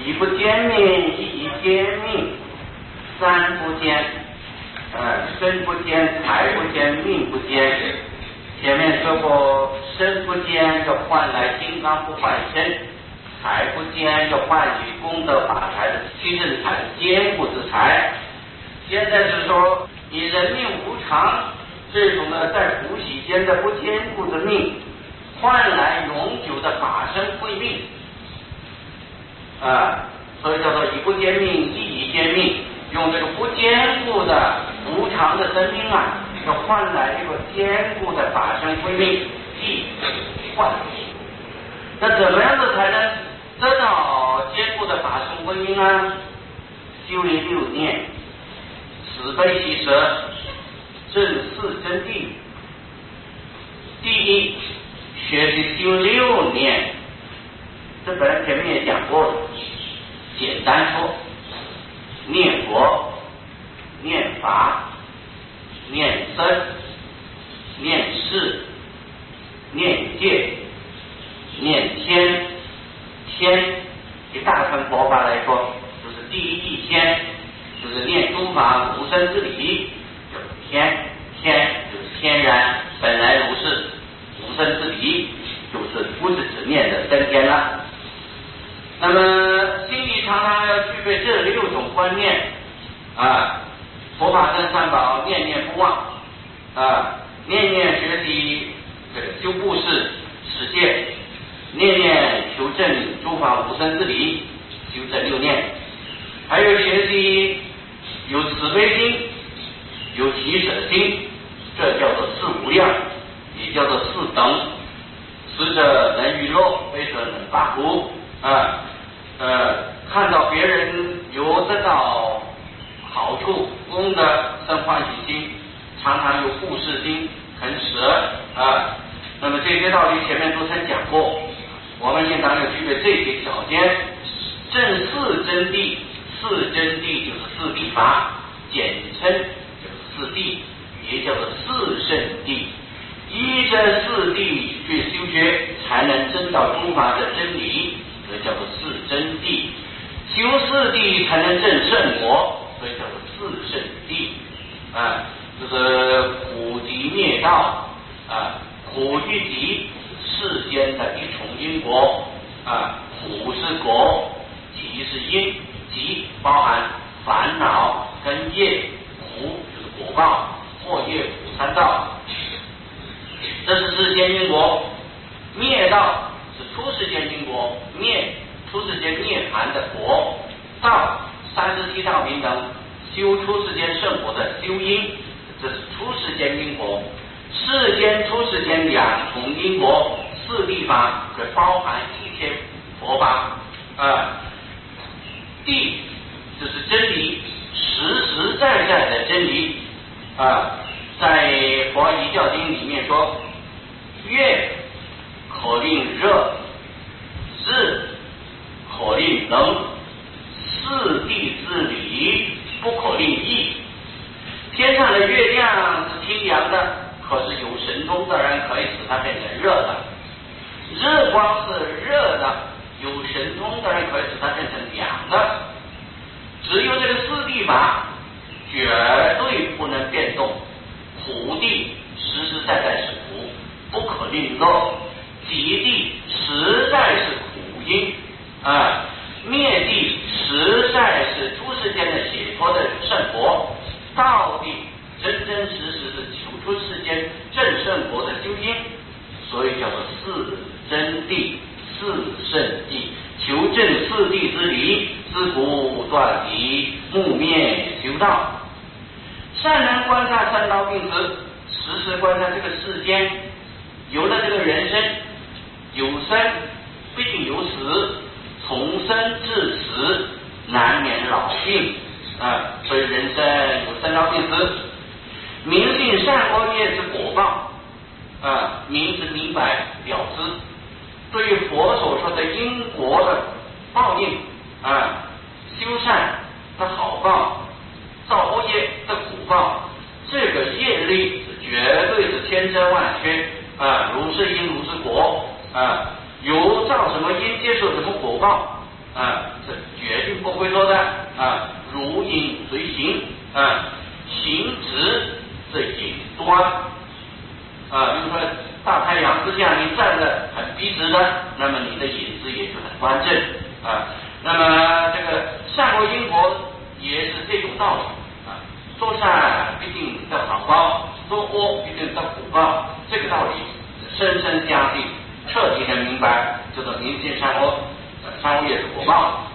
一不见命，一见命，三不见，身不见，财不见，命不见。前面说过，身不见就换来金刚不坏身，财不见就换取功德法财的七正财坚固之财。现在是说，以人命无常这种的在苦喜间的不坚固的命，换来永久的法身慧命。所以叫做以不见命，一以见命，用这个不坚固的无常的生命要换来这个坚固的法身慧命，一换。那怎么样的才能得到坚固的法身慧命呢？修炼6念，慈悲喜舍，正四真谛。第一，学习修6念，这本来前面也讲过了。简单说，念佛、念法、念僧、念事、念戒、念天。天一大乘佛法来说，就是第一天，就是念诸法无生之理，就是天。天就是天然，本来如是，无生之理就是不是只念的升天了。那么心里常常要具备这6种观念佛法真三宝，念念不忘念念学习这个修布施持戒，念念求证诸法无生之理，修这6念，还有学习有慈悲心，有喜舍心，这叫做四无量，也叫做四等。慈者能娱乐，悲者能发福看到别人有得到好处功德，生欢喜心，常常有布施心，肯舍那么这些道理前面都曾讲过，我们应当要具备这些条件。正四真谛，四真谛就是四谛法，简称就是四谛，也叫做四圣谛。依这四谛去修学，才能证到诸法的真理，所以叫做四真谛。修四谛才能证圣果，所以叫做四圣谛就是苦集灭道苦与集世间的一重因果苦是果，集是因，集包含烦恼跟业，苦就是果报，祸业苦三道，这是世间因果。灭道是出世间因果，出世间涅槃的果，道37道平等，修出世间圣果的修因，这是出世间因果。世间出世间2重因果，四谛法可包含一切佛法谛就是真理，实实在在的真理在佛遗教经里面说，月可令热，日可令冷，四谛之理不可令异。天上的月亮是清凉的，可是有神通的人可以使它变成热的；日光是热的，有神通的人可以使它变成凉的。只有这个四谛法绝对不能变动。苦谛实实在在是苦，不可令乐；集谛实在是苦因灭谛实在是诸世间的解脱的圣果，道谛真真实实是求出世间正圣果的究竟，所以叫做四真谛、四圣谛，求证四谛之理，自古断疑，木灭修道。善能观察生老病死，时时观察这个世间，有了这个人生，有生必定有死，从生至死难免老病所以人生有生老病死。明信善恶业之果报明是明白了知，对于佛所说的因果的报应修善的好报，造恶业的苦报，这个业力绝对是千真万确如是因如是果有造什么因接受什么果报是决定不会做的如影随形行直这影端比如说大太阳之下你站得很笔直的，那么你的影子也就很端正那么这个善恶因果也是这种道理做善必定得好报，做恶必定得苦报，这个道理深深相信，彻底的明白，叫做明心善恶，善恶也是果报。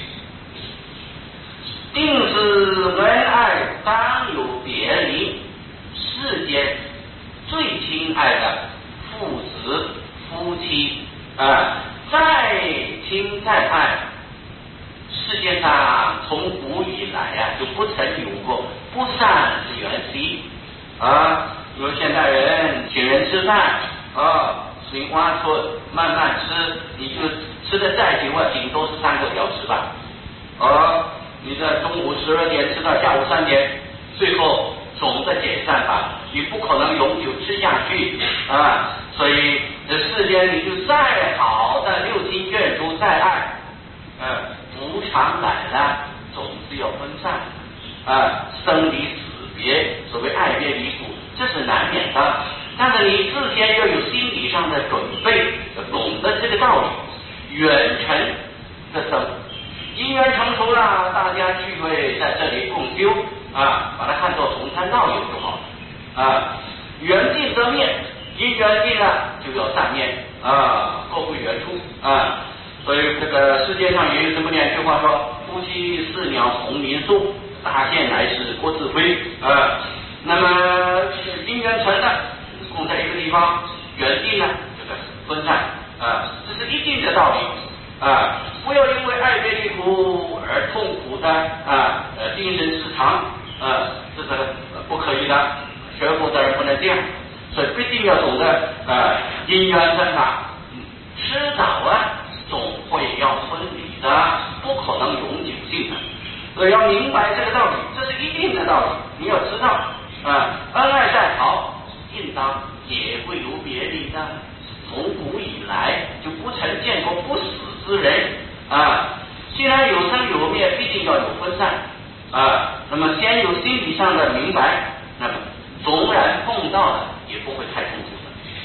定是恩爱当有别离，世间最亲爱的父子夫妻再亲再爱，世界上从古以来就不曾有过不散之缘兮有现代人请人吃饭随花村慢慢吃，你就吃的再久顶多是3个小时吧你在中午12点吃到下午3点，最后总的解散吧，你不可能永久吃下去所以这世间你就再好的六亲眷属再爱无常来了总是要分散生离死别，所谓爱别离苦，这是难免的，但是你事先要有心理上的准备，懂得这个道理，缘成的生，因缘成熟了，大家聚会在这里共修把它看作同参道友就好缘尽则灭，因缘尽了就要散灭各归原处所以这个世界上有这么2句话说，夫妻似鸟同林树，大限乃是郭自辉那么因缘成了共在一个地方，缘尽了就是分散这是一定的道理不要因为爱别离苦而痛苦的精神失常这是不可以的，学佛的人不能这样，所以必定要懂得因缘成法，迟早总会要分离的，不可能永久性的，所以要明白这个道理，这是一定的道理，你要知道恩爱再好，应当也会有别离的，从古以来就不曾见过不死之人既然有生有灭，必定要有分散那么先有心理上的明白，那么纵然碰到了也不会太痛苦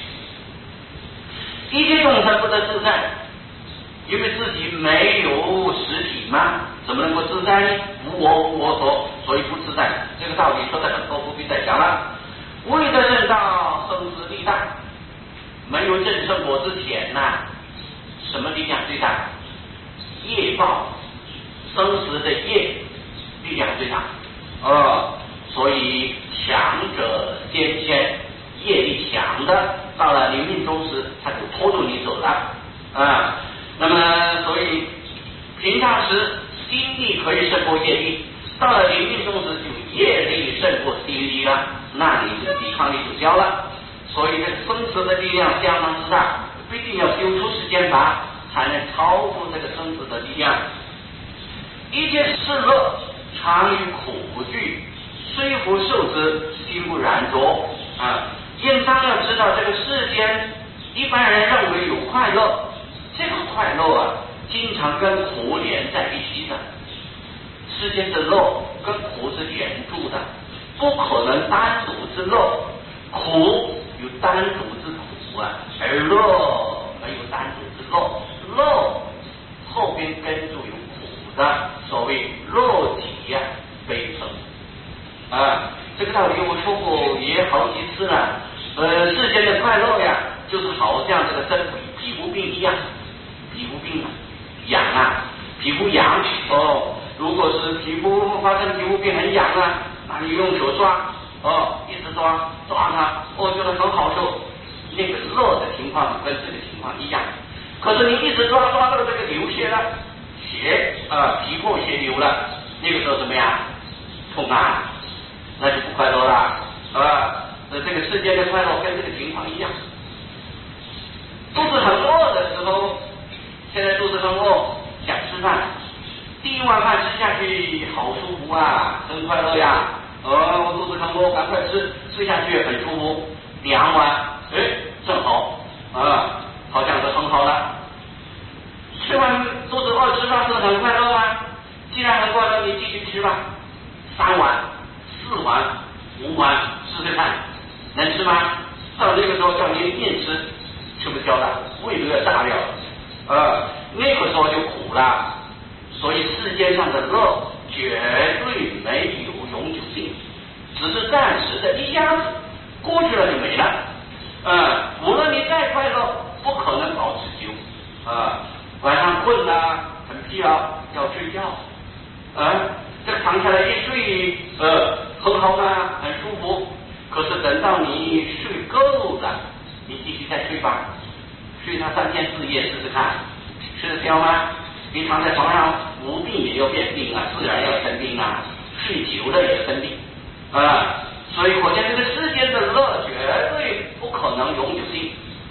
的。一切众生不得自在，因为自己没有实体嘛，怎么能够自在呢？无我无我所，所以不自在。这个道理说的很多，不必再讲了。未得正道，生死力大。没有正生果之前什么力量最大？业报，生死的业力量最大所以强者先迁，业力强的到了临命终时，他就拖住你走了那么所以平常时心力可以胜过业力，到了临命终时就业力胜过心力了，那你的抵抗力就消了。所以这个生死的力量相当之大，必定要修出世间法，才能超出这个生死的力量。一切事乐常与苦惧，虽不受之，心不然着应当要知道，这个世间一般人认为有快乐，这个快乐经常跟苦连在一起的。世间的乐跟苦是连住的，不可能单独之乐，苦有单独之苦而乐没有单独之乐，乐后边跟住有苦的，所谓乐己悲成这个道理我说过也好几次了世间的快乐就是好像这个身体皮肤病一样，皮肤病痒皮肤痒如果是皮肤发生皮肤病很痒那你用手抓一直抓它觉得很好受，那个乐的情况跟这个情况一样。可是你一直抓到这个流血了，血皮破血流了，那个时候怎么样？痛那就不快乐了这个世界的快乐跟这个情况一样。肚子很饿的时候，现在肚子很饿，想吃饭，第一碗饭吃下去好舒服真快乐我肚子很饿，赶快吃下去很舒服，2碗正好好像是很好了。吃吃完肚子饿，吃饭是很快乐吗？既然很快乐，你继续吃吧，3碗、4碗、5碗，试试看，能吃吗？到那个时候叫你硬吃不消了，胃都要炸掉了，那个时候就苦了。所以世界上的乐绝对没有永久性，只是暂时的一下子过去了就没了。无论你再快乐，不可能保持久。晚上困了，很疲劳，要睡觉。这躺下来一睡，很好啊，很舒服。可是等到你睡够了，你继续再睡吧，睡上3天4夜试试看，吃得消吗？你躺在床上无病也要变病啊，自然要生病啊，睡久了也生病所以可见这个世间的乐绝对不可能永久性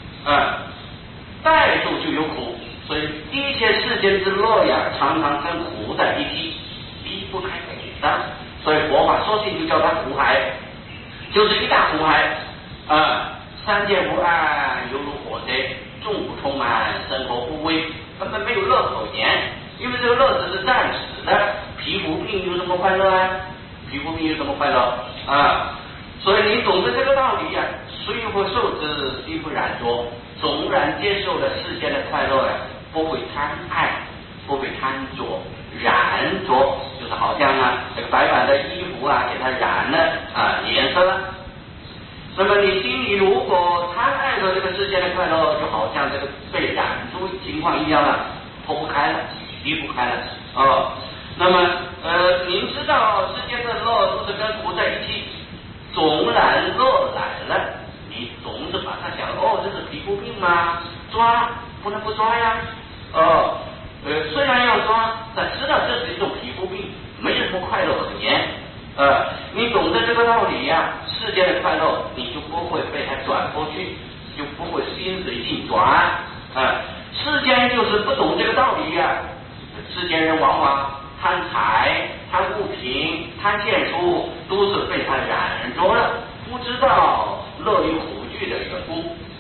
带住就有苦，所以一切世间之乐呀，常常跟苦在一起，离不开的。所以佛法说起就叫它苦海，就是一大苦海三界不安，犹如火灾，众不充满，生活不危，根本没有乐可言。因为这个乐只是暂时的，皮肤病有什么快乐啊？皮肤病有什么快乐所以你懂得这个道理呀，虽不受之，亦不染着。纵然接受了世间的快乐不会贪爱，不会贪着、染着，就是好像这个白板的衣服给它染了颜色了。那么你心里如果贪爱着这个世间的快乐，就好像这个被染住情况一样了，脱不开了，离不开了那么您知道世间的乐都是跟苦在一起，纵然乐来了，你总是把它想这是皮肤病吗？抓不能不抓呀虽然要抓，但知道这是一种皮肤病，没什么快乐可言你懂得这个道理世间的快乐你就不会被它转过去，就不会心随境转世间就是不懂这个道理世间人往往贪财、贪物品、贪见处，都是被它染着了，不知道乐与苦剧的缘故